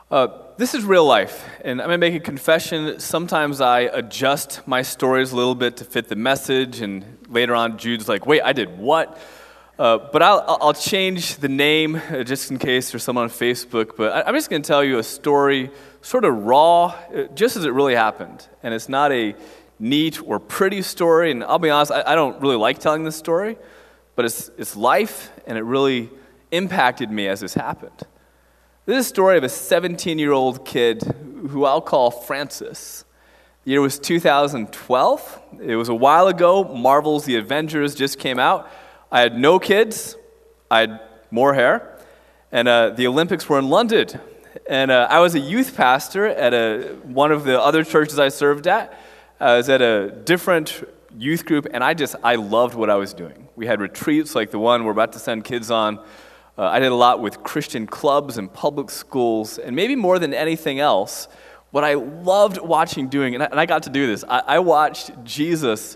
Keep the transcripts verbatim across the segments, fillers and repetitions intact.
Uh, this is real life, and I'm going to make a confession. Sometimes I adjust my stories a little bit to fit the message, and later on Jude's like, wait, I did what? Uh, but I'll, I'll change the name uh, just in case there's someone on Facebook, but I, I'm just going to tell you a story sort of raw, uh, just as it really happened. And it's not a neat or pretty story, and I'll be honest, I, I don't really like telling this story, but it's, it's life, and it really impacted me as this happened. This is a story of a seventeen-year-old kid who I'll call Francis. The year was two thousand twelve. It was a while ago. Marvel's The Avengers just came out. I had no kids. I had more hair. And uh, the Olympics were in London. And uh, I was a youth pastor at a, one of the other churches I served at. I was at a different youth group, and I just, I loved what I was doing. We had retreats like the one we're about to send kids on. Uh, I did a lot with Christian clubs and public schools, and maybe more than anything else, what I loved watching doing, and I, and I got to do this, I, I watched Jesus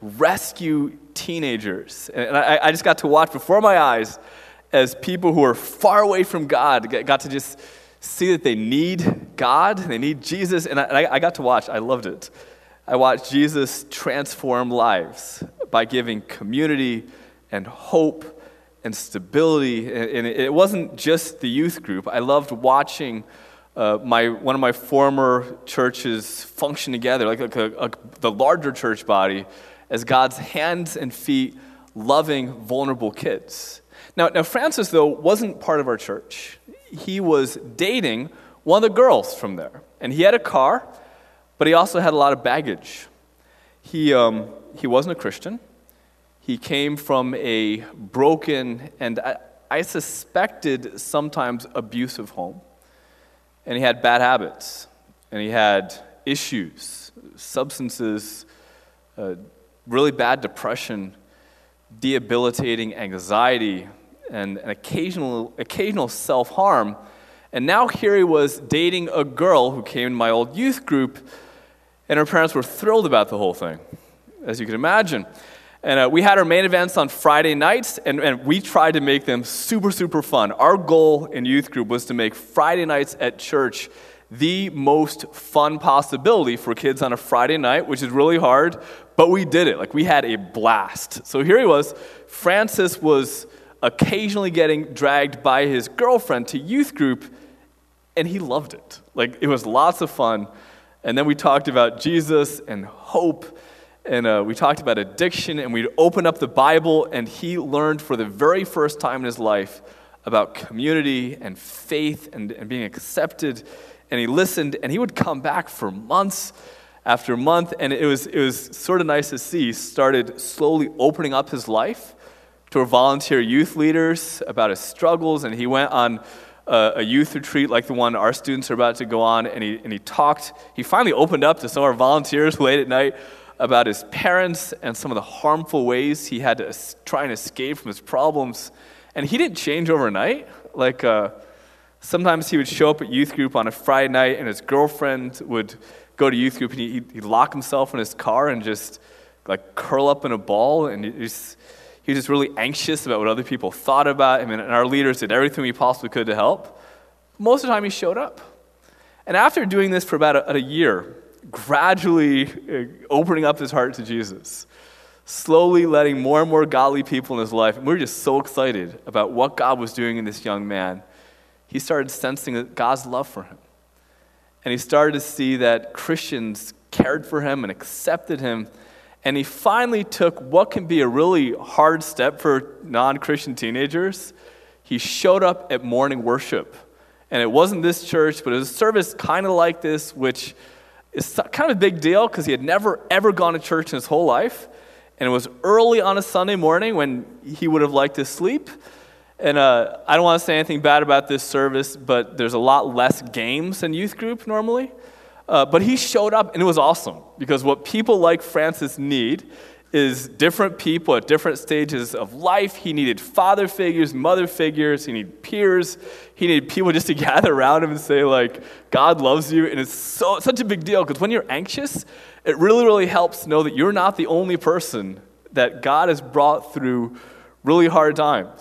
rescue teenagers. And I, I just got to watch before my eyes as people who are far away from God got to just see that they need God, they need Jesus, and I, I got to watch. I loved it. I watched Jesus transform lives by giving community and hope and stability, and it wasn't just the youth group. I loved watching uh, my one of my former churches function together, like, like a, a, the larger church body, as God's hands and feet loving vulnerable kids. Now, now Francis, though, wasn't part of our church. He was dating one of the girls from there, and he had a car, but he also had a lot of baggage. He um, he wasn't a Christian. He came from a broken and I, I suspected sometimes abusive home. And he had bad habits. And he had issues, substances, uh, really bad depression, debilitating anxiety, and an occasional, occasional self-harm. And now here he was dating a girl who came in my old youth group, and her parents were thrilled about the whole thing, as you can imagine. And uh, we had our main events on Friday nights, and, and we tried to make them super, super fun. Our goal in youth group was to make Friday nights at church the most fun possibility for kids on a Friday night, which is really hard, but we did it. Like, we had a blast. So here he was. Francis was occasionally getting dragged by his girlfriend to youth group, and he loved it. Like, it was lots of fun. And then we talked about Jesus and hope. And uh, we talked about addiction, and we'd open up the Bible, and he learned for the very first time in his life about community and faith and, and being accepted. And he listened, and he would come back for months after month, and it was it was sort of nice to see. He started slowly opening up his life to volunteer youth leaders about his struggles, and he went on a, a youth retreat like the one our students are about to go on, and he and he talked. He finally opened up to some of our volunteers late at night about his parents and some of the harmful ways he had to try and escape from his problems. And he didn't change overnight. Like, uh, sometimes he would show up at youth group on a Friday night, and his girlfriend would go to youth group, and he'd, he'd lock himself in his car and just, like, curl up in a ball. And he was, he was just really anxious about what other people thought about him, and our leaders did everything we possibly could to help. Most of the time, he showed up. And after doing this for about a, a year, gradually opening up his heart to Jesus, slowly letting more and more godly people in his life. And we were just so excited about what God was doing in this young man. He started sensing God's love for him. And he started to see that Christians cared for him and accepted him. And he finally took what can be a really hard step for non-Christian teenagers. He showed up at morning worship. And it wasn't this church, but it was a service kind of like this, which it's kind of a big deal because he had never, ever gone to church in his whole life. And it was early on a Sunday morning when he would have liked to sleep. And uh, I don't want to say anything bad about this service, but there's a lot less games than youth group normally. Uh, but he showed up, and it was awesome because what people like Francis need is different people at different stages of life. He needed father figures, mother figures. He needed peers. He needed people just to gather around him and say, like, God loves you. And it's so such a big deal because when you're anxious, it really, really helps to know that you're not the only person that God has brought through really hard times.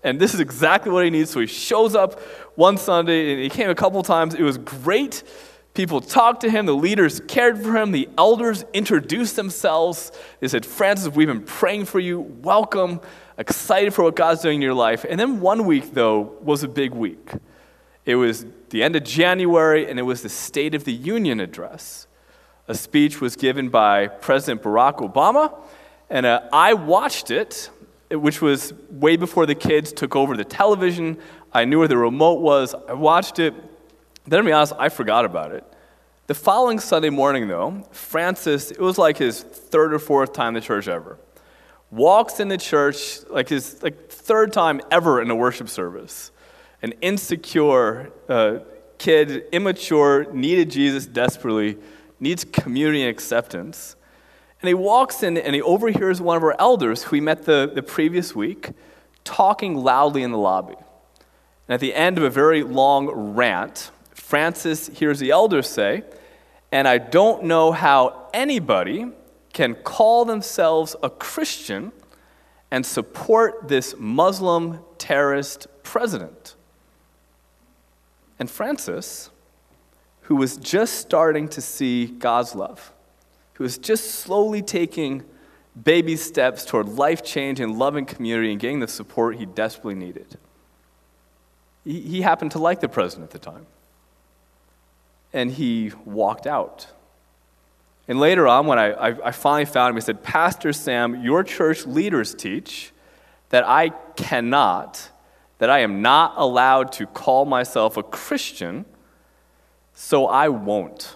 And this is exactly what he needs. So he shows up one Sunday, and he came a couple times. It was great. People talked to him. The leaders cared for him. The elders introduced themselves. They said, Francis, we've been praying for you. Welcome. Excited for what God's doing in your life. And then one week, though, was a big week. It was the end of January, and it was the State of the Union address. A speech was given by President Barack Obama, and uh, I watched it, which was way before the kids took over the television. I knew where the remote was. I watched it. Then, to be honest, I forgot about it. The following Sunday morning, though, Francis, it was like his third or fourth time in the church ever, walks in the church like his like third time ever in a worship service. An insecure uh, kid, immature, needed Jesus desperately, needs community and acceptance. And he walks in and he overhears one of our elders who he met the, the previous week talking loudly in the lobby. And at the end of a very long rant, Francis hears the elder say, and I don't know how anybody can call themselves a Christian and support this Muslim terrorist president. And Francis, who was just starting to see God's love, who was just slowly taking baby steps toward life change and loving community and getting the support he desperately needed. He, he happened to like the president at the time. And he walked out. And later on, when I, I, I finally found him, he said, Pastor Sam, your church leaders teach that I cannot, that I am not allowed to call myself a Christian, so I won't.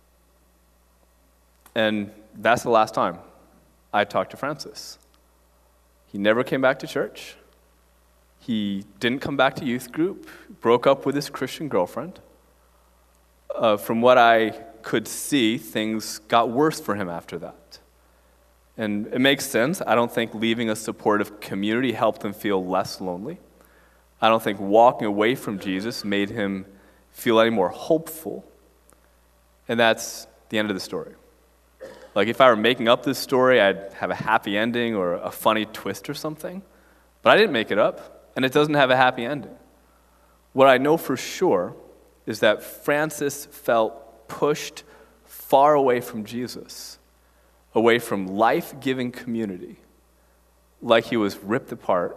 And that's the last time I talked to Francis. He never came back to church. He didn't come back to youth group, broke up with his Christian girlfriend. Uh, from what I could see, things got worse for him after that. And it makes sense. I don't think leaving a supportive community helped him feel less lonely. I don't think walking away from Jesus made him feel any more hopeful. And that's the end of the story. Like, if I were making up this story, I'd have a happy ending or a funny twist or something. But I didn't make it up, and it doesn't have a happy ending. What I know for sure is that Francis felt pushed far away from Jesus, away from life-giving community, like he was ripped apart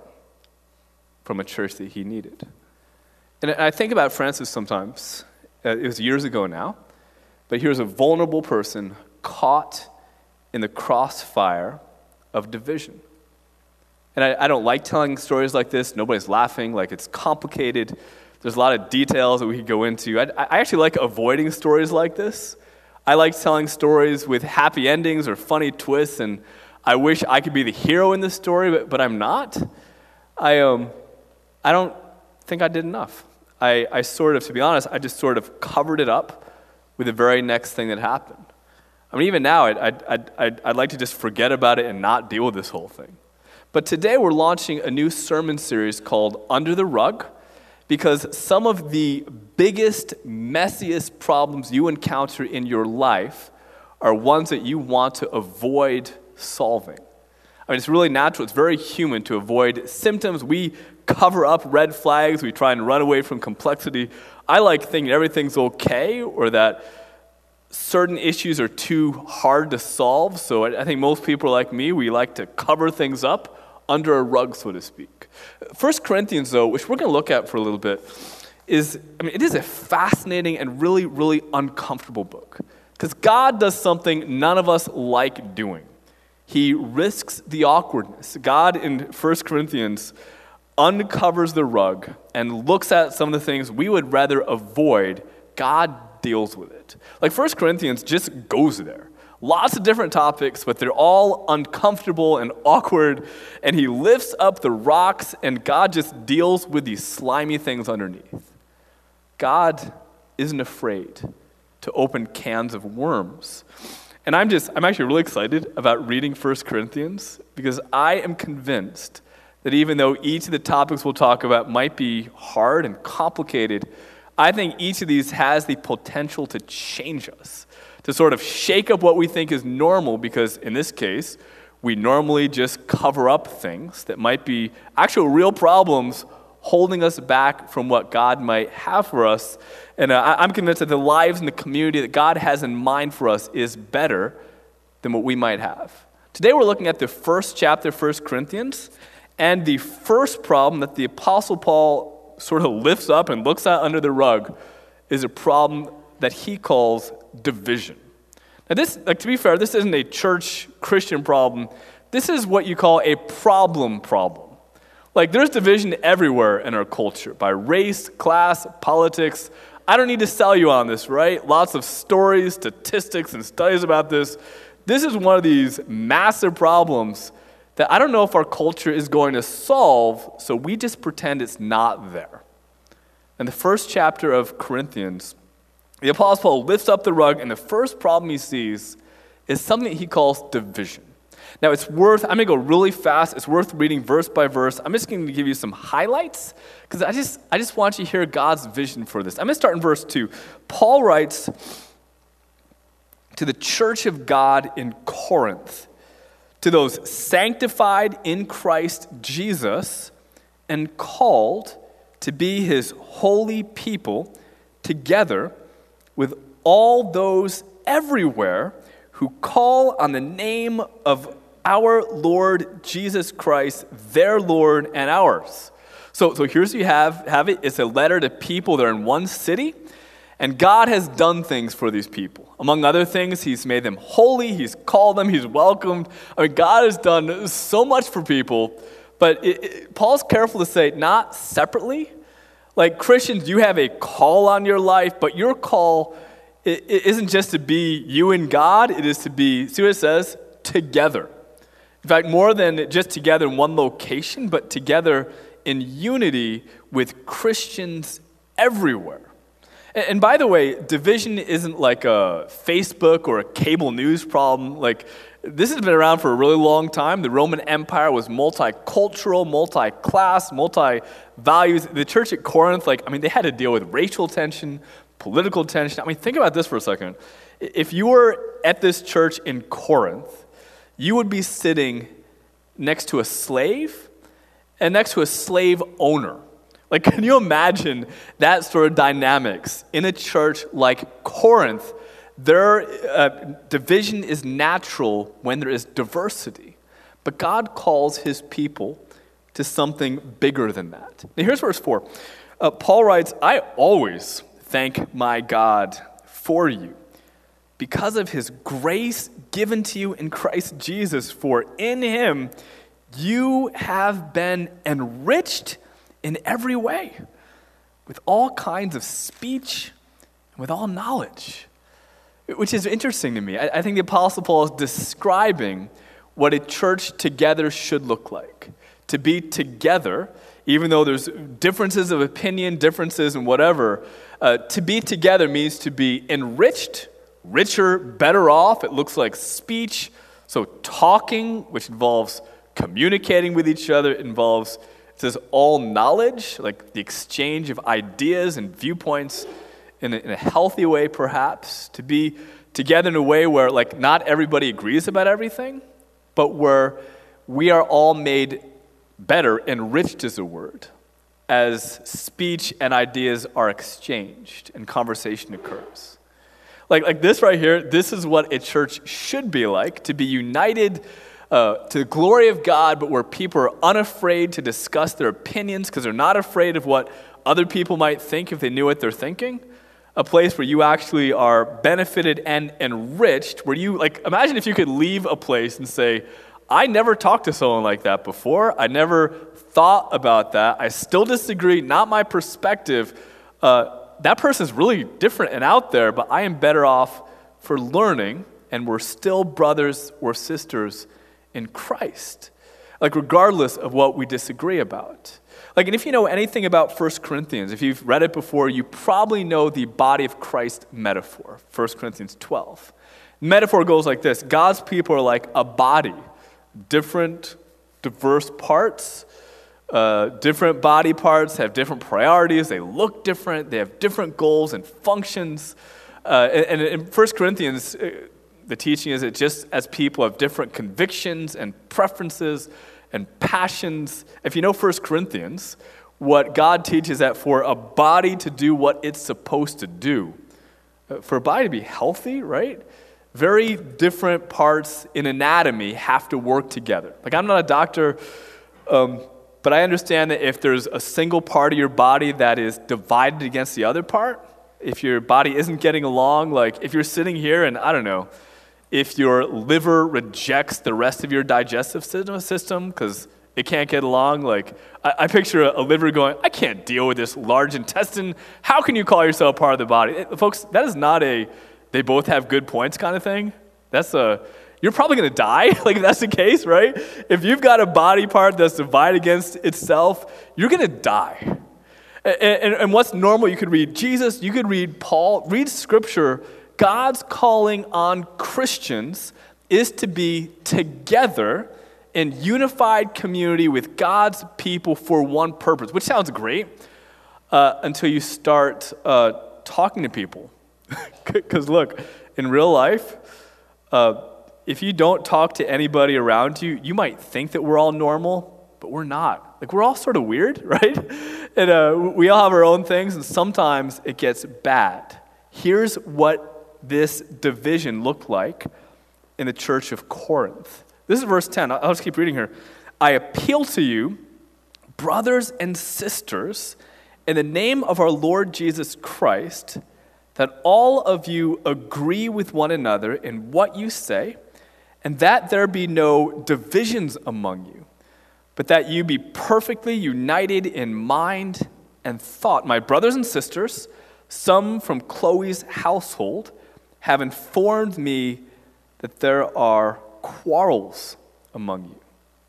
from a church that he needed. And I think about Francis sometimes. It was years ago now, but he was a vulnerable person caught in the crossfire of division. And I, I don't like telling stories like this. Nobody's laughing. Like, it's complicated. There's a lot of details that we could go into. I, I actually like avoiding stories like this. I like telling stories with happy endings or funny twists, and I wish I could be the hero in this story, but, but I'm not. I um, I don't think I did enough. I, I sort of, to be honest, I just sort of covered it up with the very next thing that happened. I mean, even now, I'd, I'd, I'd, I'd like to just forget about it and not deal with this whole thing. But today we're launching a new sermon series called Under the Rug, because some of the biggest, messiest problems you encounter in your life are ones that you want to avoid solving. I mean, it's really natural. It's very human to avoid symptoms. We cover up red flags. We try and run away from complexity. I like thinking everything's okay, or that certain issues are too hard to solve. So I think most people are like me. We like to cover things up under a rug, so to speak. First Corinthians, though, which we're going to look at for a little bit, is, I mean, it is a fascinating and really, really uncomfortable book. Because God does something none of us like doing. He risks the awkwardness. God, in First Corinthians, uncovers the rug and looks at some of the things we would rather avoid. God deals with it. Like, First Corinthians just goes there. Lots of different topics, but they're all uncomfortable and awkward, and he lifts up the rocks, and God just deals with these slimy things underneath. God isn't afraid to open cans of worms. And I'm just, I'm actually really excited about reading First Corinthians, because I am convinced that even though each of the topics we'll talk about might be hard and complicated, I think each of these has the potential to change us, to sort of shake up what we think is normal, because in this case, We normally just cover up things that might be actual real problems holding us back from what God might have for us. And uh, I- I'm convinced that the lives and the community that God has in mind for us is better than what we might have. Today we're looking at the first chapter of First Corinthians, and the first problem that the Apostle Paul sort of lifts up and looks at under the rug is a problem that he calls division. Now this, like to be fair, this isn't a church Christian problem. This is what you call a problem problem. Like there's division everywhere in our culture by race, class, politics. I don't need to sell you on this, right? Lots of stories, statistics, and studies about this. This is one of these massive problems that I don't know if our culture is going to solve, so we just pretend it's not there. In the first chapter of Corinthians, the Apostle Paul lifts up the rug, and the first problem he sees is something he calls division. Now, it's worth, I'm going to go really fast. It's worth reading verse by verse. I'm just going to give you some highlights because I just, I just want you to hear God's vision for this. I'm going to start in verse two. Paul writes to the church of God in Corinth, to those sanctified in Christ Jesus and called to be his holy people, together with all those everywhere who call on the name of our Lord Jesus Christ, their Lord and ours. So, so here's what you have, have it. It's a letter to people that are in one city, and God has done things for these people. Among other things, he's made them holy, he's called them, he's welcomed. I mean, God has done so much for people, but it, it, Paul's careful to say, not separately. Like Christians, you have a call on your life, but your call it, it isn't just to be you and God, it is to be, see what it says? Together. In fact, more than just together in one location, but together in unity with Christians everywhere. And, and by the way, division isn't like a Facebook or a cable news problem. Like, this has been around for a really long time. The Roman Empire was multicultural, multi-class, multi-values. The church at Corinth, like, I mean, they had to deal with racial tension, political tension. I mean, think about this for a second. If you were at this church in Corinth, you would be sitting next to a slave and next to a slave owner. Like, can you imagine that sort of dynamics in a church like Corinth? Their uh, division is natural when there is diversity, but God calls his people to something bigger than that. Now, here's verse four. Uh, Paul writes, I always thank my God for you because of his grace given to you in Christ Jesus, for in him you have been enriched in every way with all kinds of speech and with all knowledge. Which is interesting to me. I, I think the Apostle Paul is describing what a church together should look like. To be together, even though there's differences of opinion, differences in whatever, uh, to be together means to be enriched, richer, better off. It looks like speech. So talking, which involves communicating with each other, it involves, it says all knowledge, like the exchange of ideas and viewpoints, In a, in a healthy way, perhaps, to be together in a way where, like, not everybody agrees about everything, but where we are all made better, enriched is a word, as speech and ideas are exchanged and conversation occurs. Like, like this right here, this is what a church should be like, to be united uh, to the glory of God, but where people are unafraid to discuss their opinions because they're not afraid of what other people might think if they knew what they're thinking. A place where you actually are benefited and enriched, where you, like, imagine if you could leave a place and say, I never talked to someone like that before. I never thought about that. I still disagree, not my perspective. Uh, that person's really different and out there, but I am better off for learning, and we're still brothers or sisters in Christ. Like, regardless of what we disagree about. Like, and if you know anything about First Corinthians, if you've read it before, you probably know the body of Christ metaphor, First Corinthians twelve. The metaphor goes like this. God's people are like a body, different, diverse parts. Uh, different body parts have different priorities. They look different. They have different goals and functions. Uh, and, and in First Corinthians, The teaching is that just as people have different convictions and preferences and passions, if you know First Corinthians, what God teaches that for a body to do what it's supposed to do, for a body to be healthy, right? Very different parts in anatomy have to work together. Like, I'm not a doctor, um, but I understand that if there's a single part of your body that is divided against the other part, if your body isn't getting along, like if you're sitting here and, I don't know, if your liver rejects the rest of your digestive system because it can't get along, like I, I picture a, a liver going, I can't deal with this large intestine. How can you call yourself part of the body? It, folks, that is not a they both have good points kind of thing. That's a, you're probably going to die, like if that's the case, right? If you've got a body part that's divided against itself, you're going to die. And, and, and what's normal, you could read Jesus, you could read Paul, read Scripture. God's calling on Christians is to be together in unified community with God's people for one purpose, which sounds great uh, until you start uh, talking to people. Because look, in real life, uh, if you don't talk to anybody around you, you might think that we're all normal, but we're not. Like, we're all sort of weird, right? And uh, we all have our own things, and sometimes it gets bad. Here's what this division looked like in the church of Corinth. This is verse ten. I'll just keep reading here. I appeal to you, brothers and sisters, in the name of our Lord Jesus Christ, that all of you agree with one another in what you say, and that there be no divisions among you, but that you be perfectly united in mind and thought. My brothers and sisters, some from Chloe's household, have informed me that there are quarrels among you.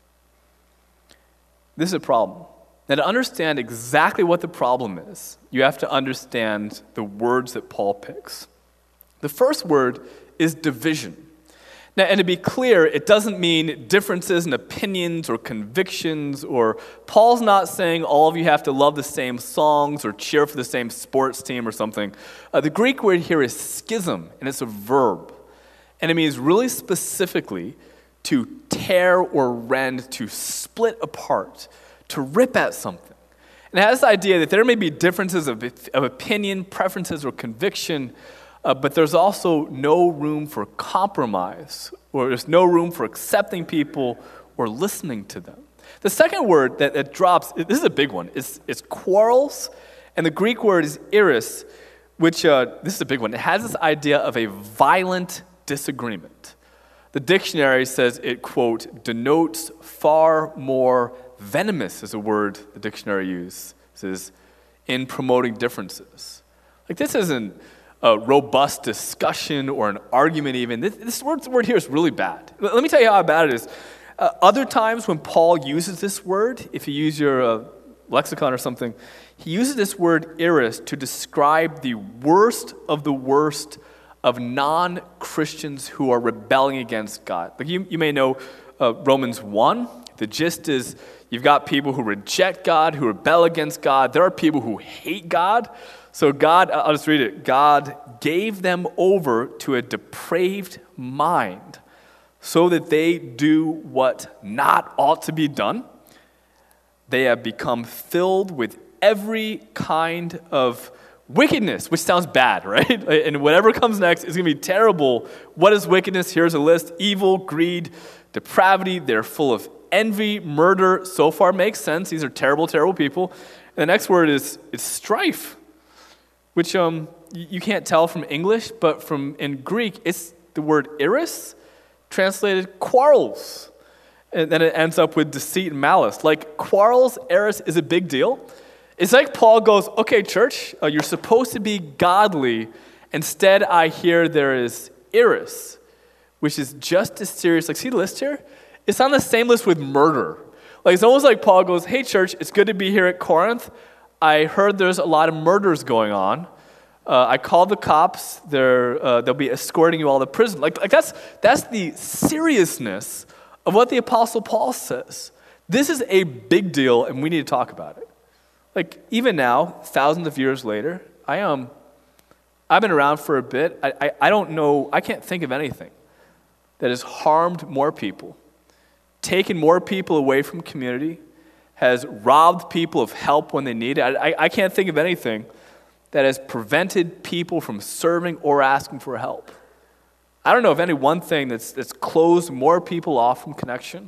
This is a problem. Now, to understand exactly what the problem is, you have to understand the words that Paul picks. The first word is division. Now, and to be clear, it doesn't mean differences in opinions or convictions, or Paul's not saying all of you have to love the same songs or cheer for the same sports team or something. Uh, the Greek word here is schism, and it's a verb. And it means really specifically to tear or rend, to split apart, to rip at something. And it has the idea that there may be differences of, of opinion, preferences, or conviction, uh, but there's also no room for compromise, or there's no room for accepting people or listening to them. The second word that, that drops, this is a big one, is, is quarrels, and the Greek word is eris, which, uh, this is a big one. It has this idea of a violent disagreement. The dictionary says it, quote, denotes far more venomous, is a word the dictionary uses, it says, in promoting differences. Like, this isn't a robust discussion or an argument even. This, this word, word here is really bad. Let me tell you how bad it is. Uh, other times when Paul uses this word, if you use your uh, lexicon or something, he uses this word eris to describe the worst of the worst of non-Christians who are rebelling against God. Like, you, you may know uh, Romans one. The gist is you've got people who reject God, who rebel against God. There are people who hate God. So God, I'll just read it. God gave them over to a depraved mind so that they do what not ought to be done. They have become filled with every kind of wickedness, which sounds bad, right? And whatever comes next is going to be terrible. What is wickedness? Here's a list. Evil, greed, depravity. They're full of envy, murder. So far makes sense. These are terrible, terrible people. And the next word is, is strife, which um you can't tell from English, but from in Greek, it's the word eris, translated quarrels. And then it ends up with deceit and malice. Like, quarrels, eris is a big deal. It's like Paul goes, okay, church, uh, you're supposed to be godly. Instead, I hear there is eris, which is just as serious. Like, see the list here? It's on the same list with murder. Like, it's almost like Paul goes, hey, church, it's good to be here at Corinth. I heard there's a lot of murders going on. Uh, I called the cops. They're, uh, they'll be escorting you all to prison. Like, like that's, that's the seriousness of what the Apostle Paul says. This is a big deal, and we need to talk about it. Like, even now, thousands of years later, I um, I've been around for a bit. I, I, I don't know, I can't think of anything that has harmed more people, taken more people away from community, has robbed people of help when they need it. I, I, I can't think of anything that has prevented people from serving or asking for help. I don't know of any one thing that's, that's closed more people off from connection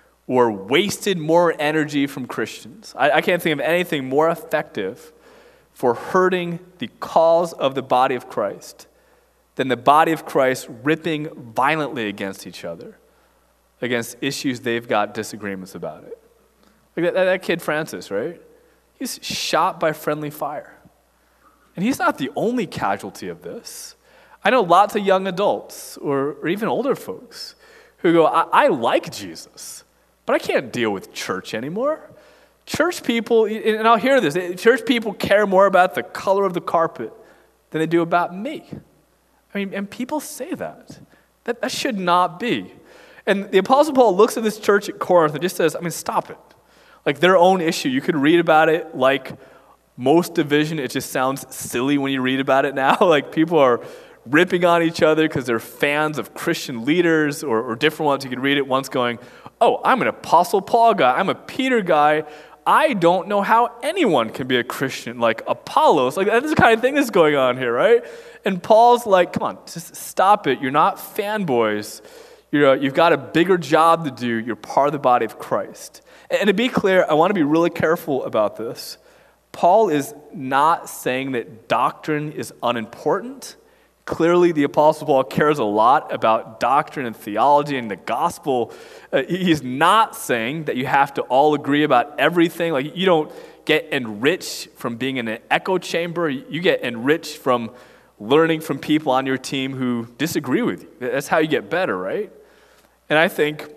or wasted more energy from Christians. I, I can't think of anything more effective for hurting the cause of the body of Christ than the body of Christ ripping violently against each other, against issues they've got disagreements about it. Like that, that kid Francis, right? He's shot by friendly fire. And he's not the only casualty of this. I know lots of young adults or, or even older folks who go, I, I like Jesus, but I can't deal with church anymore. Church people, and I'll hear this, church people care more about the color of the carpet than they do about me. I mean, and people say that. That, that should not be. And the Apostle Paul looks at this church at Corinth and just says, I mean, stop it. Like their own issue. You could read about it like most division. It just sounds silly when you read about it now. Like people are ripping on each other because they're fans of Christian leaders or, or different ones. You could read it once going, oh, I'm an Apostle Paul guy. I'm a Peter guy. I don't know how anyone can be a Christian like Apollos. Like that's the kind of thing that's going on here, right? And Paul's like, come on, just stop it. You're not fanboys. You're, you've got a bigger job to do. You're part of the body of Christ. And, and to be clear, I want to be really careful about this. Paul is not saying that doctrine is unimportant. Clearly, the Apostle Paul cares a lot about doctrine and theology and the gospel. Uh, he's not saying that you have to all agree about everything. Like you don't get enriched from being in an echo chamber. You get enriched from learning from people on your team who disagree with you. That's how you get better, right? And I think,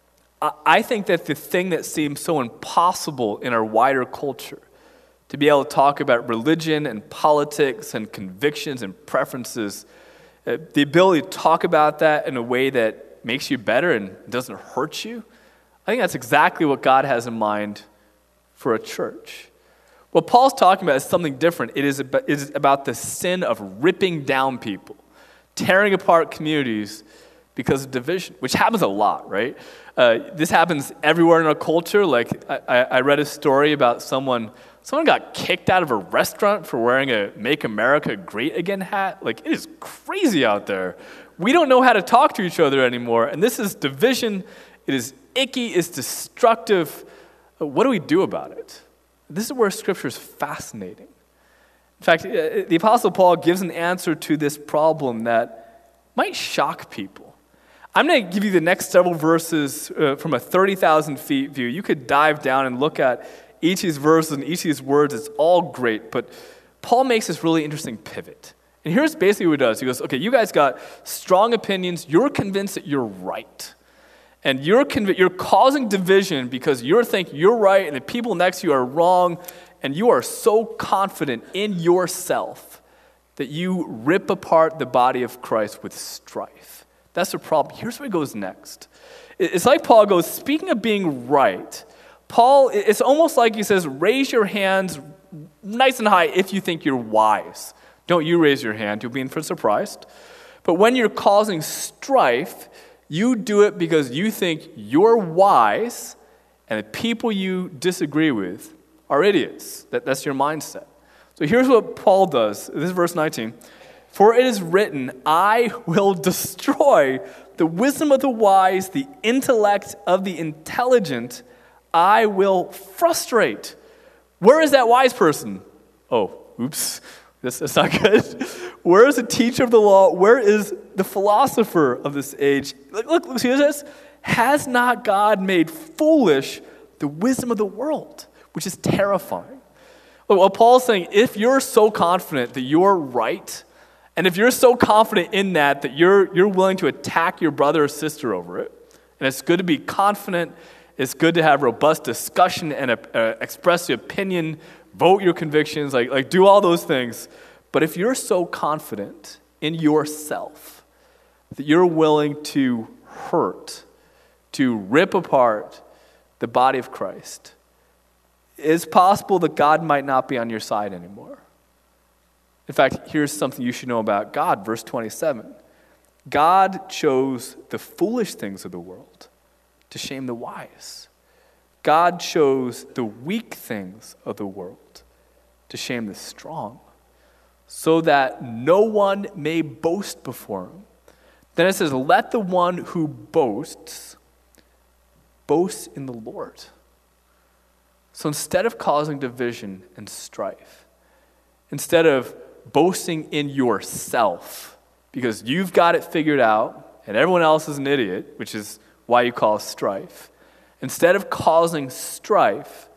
I think that the thing that seems so impossible in our wider culture, to be able to talk about religion and politics and convictions and preferences, uh, the ability to talk about that in a way that makes you better and doesn't hurt you, I think that's exactly what God has in mind for a church. What Paul's talking about is something different. It is about, it is about the sin of ripping down people, tearing apart communities because of division, which happens a lot, right? Uh, this happens everywhere in our culture. Like I, I read a story about someone Someone got kicked out of a restaurant for wearing a Make America Great Again hat. Like, it is crazy out there. We don't know how to talk to each other anymore. And this is division. It is icky. It's destructive. What do we do about it? This is where Scripture is fascinating. In fact, the Apostle Paul gives an answer to this problem that might shock people. I'm going to give you the next several verses uh, from a thirty thousand feet view. You could dive down and look at each of these verses and each of these words. It's all great, but Paul makes this really interesting pivot. And here's basically what he does. He goes, okay, you guys got strong opinions. You're convinced that you're right. And you're conv- you're causing division because you think you're right and the people next to you are wrong, and you are so confident in yourself that you rip apart the body of Christ with strife. That's the problem. Here's where he goes next. It's like Paul goes, speaking of being right, Paul, it's almost like he says, raise your hands nice and high if you think you're wise. Don't you raise your hand, you'll be in for surprised. But when you're causing strife, you do it because you think you're wise and the people you disagree with are idiots. That, that's your mindset. So here's what Paul does. This is verse nineteen. For it is written, I will destroy the wisdom of the wise, the intellect of the intelligent, I will frustrate. Where is that wise person? Oh, oops, this, that's not good. Where is the teacher of the law? Where is the philosopher of this age? Look, look, look, see this? Has not God made foolish the wisdom of the world? Which is terrifying. Well, Paul's saying, if you're so confident that you're right, and if you're so confident in that, that you're, you're willing to attack your brother or sister over it, and it's good to be confident. It's good to have robust discussion and uh, express your opinion, vote your convictions, like, like do all those things. But if you're so confident in yourself that you're willing to hurt, to rip apart the body of Christ, it's possible that God might not be on your side anymore. In fact, here's something you should know about God, verse twenty-seven. God chose the foolish things of the world to shame the wise. God chose the weak things of the world to shame the strong, so that no one may boast before him. Then it says, let the one who boasts boast in the Lord. So instead of causing division and strife, instead of boasting in yourself, because you've got it figured out and everyone else is an idiot, which is why you cause strife, instead of causing strife,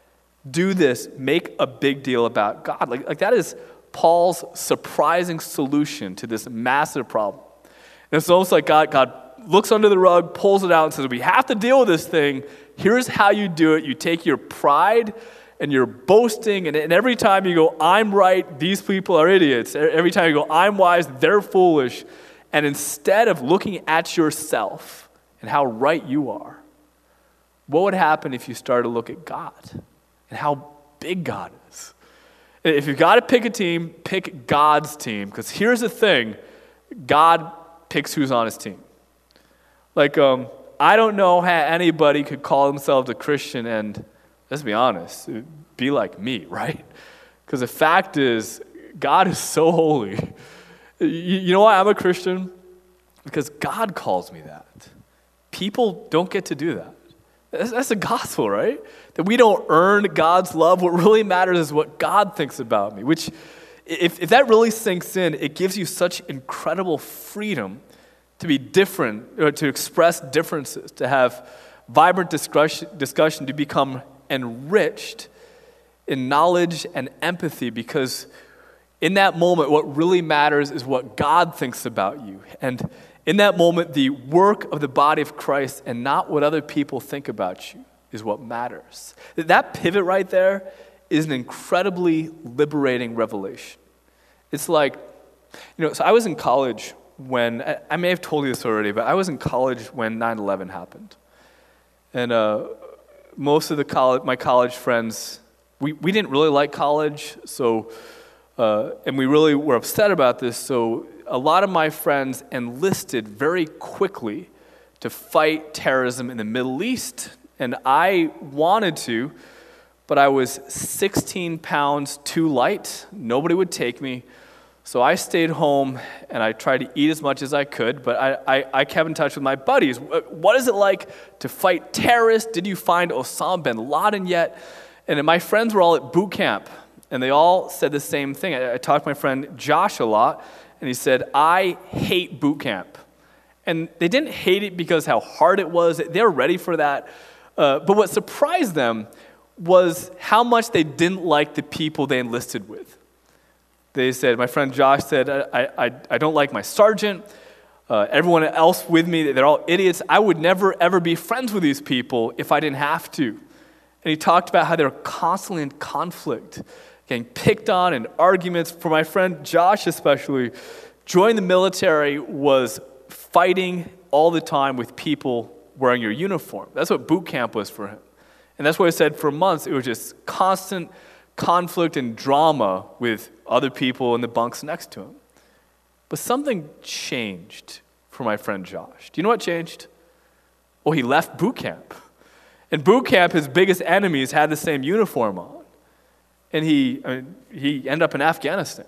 do this, make a big deal about God. Like, like that is Paul's surprising solution to this massive problem. And it's almost like God, God looks under the rug, pulls it out, and says, we have to deal with this thing. Here's how you do it. You take your pride and your boasting, and, and every time you go, I'm right, these people are idiots. Every time you go, I'm wise, they're foolish. And instead of looking at yourself and how right you are, what would happen if you started to look at God and how big God is? If you've got to pick a team, pick God's team. Because here's the thing, God picks who's on his team. Like, um, I don't know how anybody could call themselves a Christian and, let's be honest, be like me, right? Because the fact is, God is so holy. You, you know why I'm a Christian? Because God calls me that. People don't get to do that. That's, that's the gospel, right? That we don't earn God's love. What really matters is what God thinks about me, which, if, if that really sinks in, it gives you such incredible freedom to be different, or to express differences, to have vibrant discussion, discussion, to become enriched in knowledge and empathy, because in that moment, what really matters is what God thinks about you. And in that moment, the work of the body of Christ and not what other people think about you is what matters. That pivot right there is an incredibly liberating revelation. It's like, you know, so I was in college when, I may have told you this already, but I was in college when nine eleven happened. And uh, most of the college, my college friends, we, we didn't really like college, so, uh, and we really were upset about this, so a lot of my friends enlisted very quickly to fight terrorism in the Middle East. And I wanted to, but I was sixteen pounds too light. Nobody would take me. So I stayed home and I tried to eat as much as I could, but I, I, I kept in touch with my buddies. What is it like to fight terrorists? Did you find Osama bin Laden yet? And my friends were all at boot camp, and they all said the same thing. I, I talked to my friend Josh a lot, and he said, I hate boot camp. And they didn't hate it because how hard it was. They were ready for that. Uh, but what surprised them was how much they didn't like the people they enlisted with. They said, my friend Josh said, I, I, I don't like my sergeant. Uh, everyone else with me, they're all idiots. I would never, ever be friends with these people if I didn't have to. And he talked about how they're constantly in conflict, getting picked on in arguments. For my friend Josh especially, joining the military was fighting all the time with people wearing your uniform. That's what boot camp was for him. And that's why I said for months it was just constant conflict and drama with other people in the bunks next to him. But something changed for my friend Josh. Do you know what changed? Well, he left boot camp. In boot camp, his biggest enemies had the same uniform on. And he, I mean, he ended up in Afghanistan.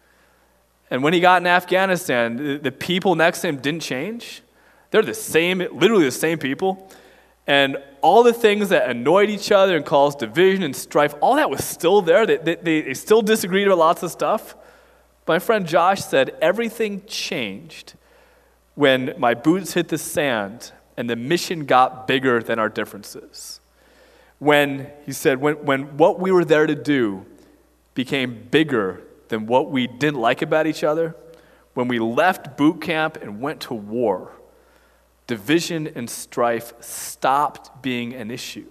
And when he got in Afghanistan, the, the people next to him didn't change. They're the same, literally the same people. And all the things that annoyed each other and caused division and strife, all that was still there. They, they, they still disagreed about lots of stuff. My friend Josh said, everything changed when my boots hit the sand and the mission got bigger than our differences. When, he said, when, when what we were there to do became bigger than what we didn't like about each other, when we left boot camp and went to war, division and strife stopped being an issue.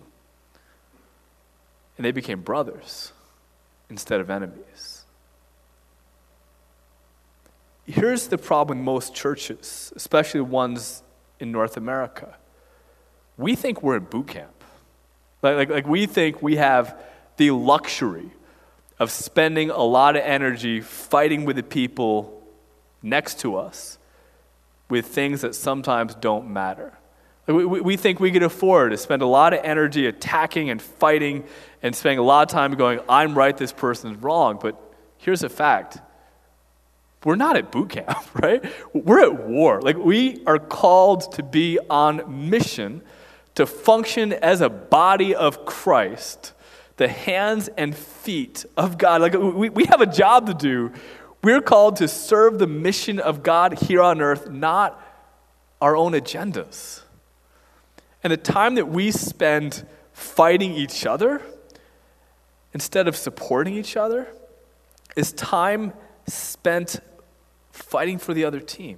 And they became brothers instead of enemies. Here's the problem with most churches, especially ones in North America. We think we're in boot camp. Like, like, like we think we have the luxury of spending a lot of energy fighting with the people next to us with things that sometimes don't matter. Like we, we think we can afford to spend a lot of energy attacking and fighting and spending a lot of time going, I'm right, this person's wrong. But here's a fact. We're not at boot camp, right? We're at war. Like we are called to be on mission to function as a body of Christ, the hands and feet of God. Like we, we have a job to do. We're called to serve the mission of God here on earth, not our own agendas. And the time that we spend fighting each other instead of supporting each other is time spent fighting for the other team.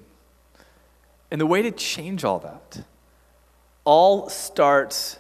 And the way to change all that all starts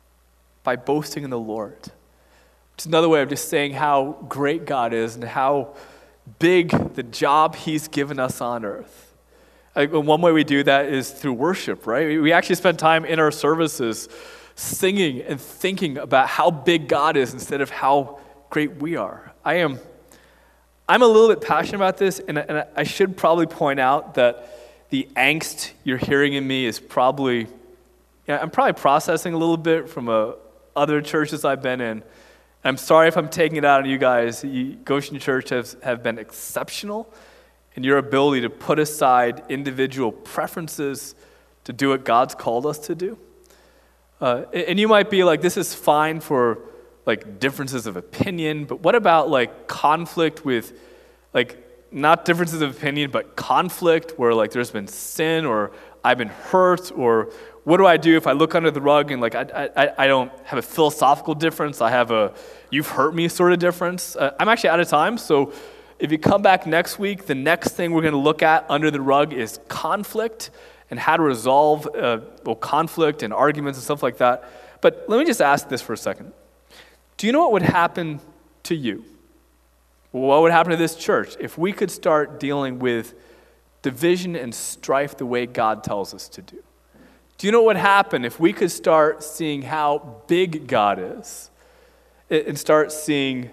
by boasting in the Lord. It's another way of just saying how great God is and how big the job he's given us on earth. Like, one way we do that is through worship, right? We actually spend time in our services singing and thinking about how big God is instead of how great we are. I am I'm a little bit passionate about this, and, and I should probably point out that the angst you're hearing in me is probably, yeah, I'm probably processing a little bit from uh, other churches I've been in. I'm sorry if I'm taking it out on you guys. You, Goshen Church has have been exceptional in your ability to put aside individual preferences to do what God's called us to do. Uh, and you might be like, this is fine for like differences of opinion, but what about like conflict with, like not differences of opinion, but conflict where like there's been sin or I've been hurt, or what do I do if I look under the rug and like I I, I don't have a philosophical difference, I have a you've hurt me sort of difference. Uh, I'm actually out of time, so if you come back next week, the next thing we're going to look at under the rug is conflict and how to resolve uh, well, conflict and arguments and stuff like that. But let me just ask this for a second. Do you know what would happen to you? What would happen to this church if we could start dealing with division and strife the way God tells us to do? Do you know what would happen if we could start seeing how big God is and start seeing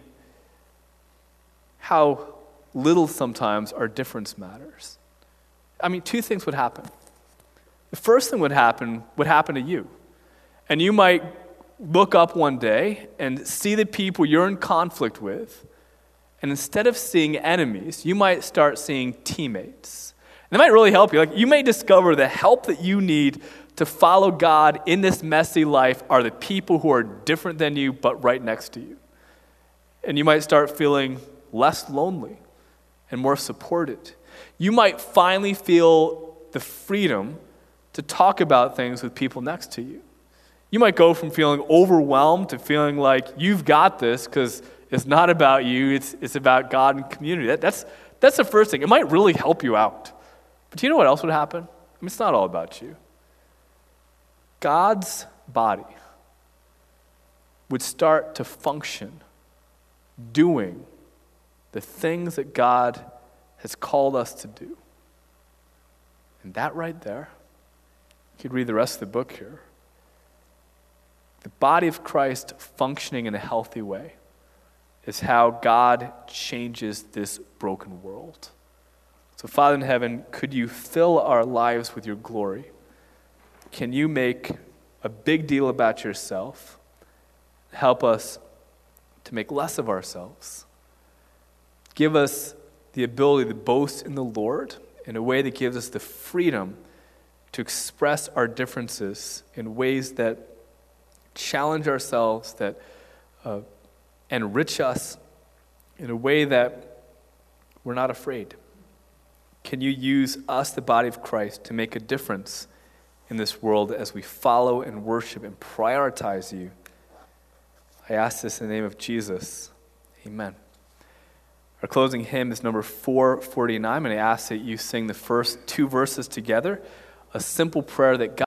how little sometimes our difference matters? I mean, two things would happen. The first thing would happen would happen to you. And you might look up one day and see the people you're in conflict with, and instead of seeing enemies, you might start seeing teammates. And that might really help you. Like, you may discover the help that you need to follow God in this messy life are the people who are different than you but right next to you. And you might start feeling less lonely and more supported. You might finally feel the freedom to talk about things with people next to you. You might go from feeling overwhelmed to feeling like you've got this because it's not about you, it's it's about God and community. That, that's, that's the first thing. It might really help you out. But do you know what else would happen? I mean, it's not all about you. God's body would start to function doing the things that God has called us to do. And that right there, you could read the rest of the book here. The body of Christ functioning in a healthy way is how God changes this broken world. So, Father in heaven, could you fill our lives with your glory? Can you make a big deal about yourself? Help us to make less of ourselves. Give us the ability to boast in the Lord in a way that gives us the freedom to express our differences in ways that challenge ourselves, that uh, enrich us in a way that we're not afraid. Can you use us, the body of Christ, to make a difference in this world as we follow and worship and prioritize you? I ask this in the name of Jesus. Amen. Our closing hymn is number four forty-nine, and I ask that you sing the first two verses together, a simple prayer that God